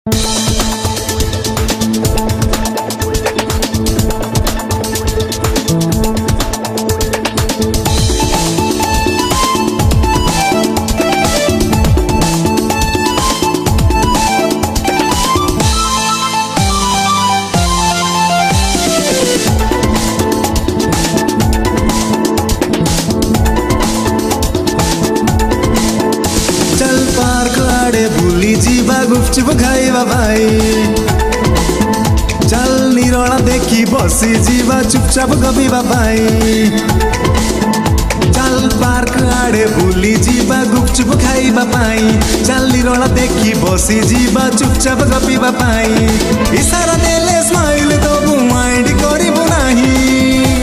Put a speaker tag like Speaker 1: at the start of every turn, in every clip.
Speaker 1: गुपचुप खाइबा भाई चल निरोला देखी बसी जीवा चुपचाप गपिबा भाई चल पार्क आड़े बुली जीवा गुपचुप खाइबा भाई चल निरोला देखी बसी जीवा चुपचाप गपिबा भाई इशारा देले स्माइल दबु माइंड करिबु नाही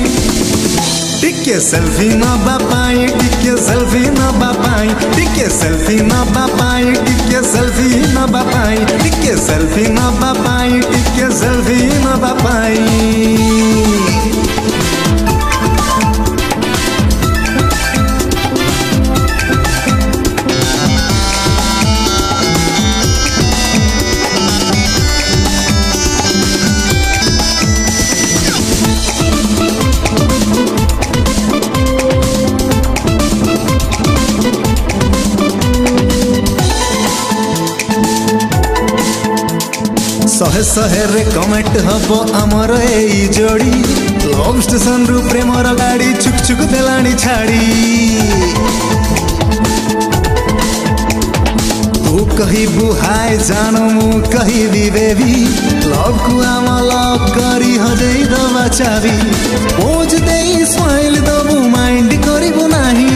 Speaker 1: टिके सेल्फी नबा पाई टिके सेल्फी नबा पाई टिके सेल्फी नबा पाई टिके सेल्फी नबा पाई टिके सेल्फी नबा पाई टिके सेल्फी नबा पाई शहे शहे रे कमेंट हबो आमर एई जोड़ी लव स्टेशन रु प्रेमर गाड़ी छुक छुक देलाणी छाड़ी तू कहिबु हाय जानो मु कहिबी बेबी लव को आम लव करी हदेई दबा चाबी पोज देई स्माइल दबु माइंड करिबु नाही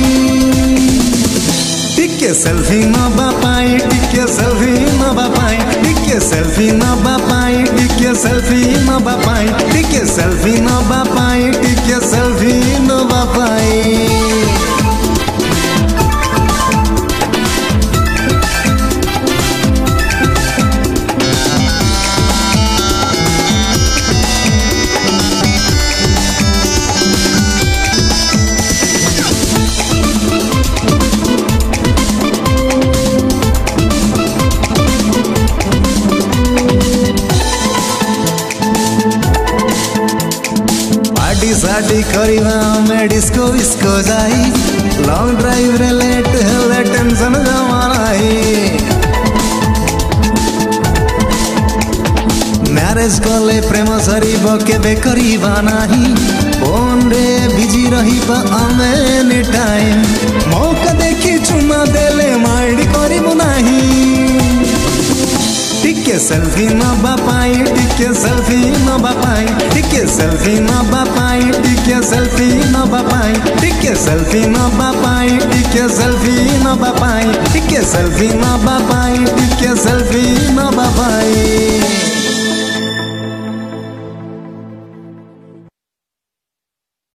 Speaker 1: टिके सेल्फी नबा पाई टिके सेल्फी नबा पाई टिके सेल्फी नबा पाई टिके सेल्फी नबा पाई टिके सेल्फी नबा पाई टिके सेल्फी नबा पाई शादी करिबा में डिस्को विस्को जाई लॉन्ग ड्राइव रे लेट हेले टेंशन जमानाई मैरिज कले प्रेम सरीब केबे करिबा नाही फोन रे बिजी रहिबा एनी टाइम मौका देखी चुमा देले माइंड करिबु नाही टिके सेल्फी नबा पाई टिके सेल्फी नबा पाई टिके सेल्फी नबा पाई टिके सेल्फी नबा पाई टिके सेल्फी नबा पाई टिके सेल्फी नबा पाई टिके सेल्फी नबा पाई टिके सेल्फी नबा पाई।